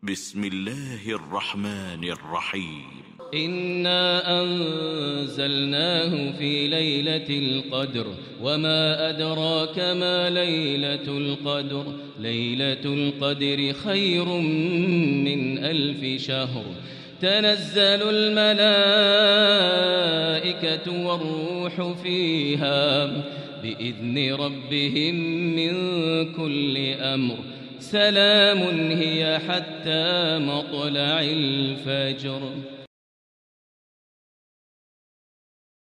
بسم الله الرحمن الرحيم. إنا أنزلناه في ليلة القدر وما أدراك ما ليلة القدر ليلة القدر خير من 1000 شهر تنزل الملائكة والروح فيها بإذن ربهم من كل أمر سلام هي حتى مطلع الفجر.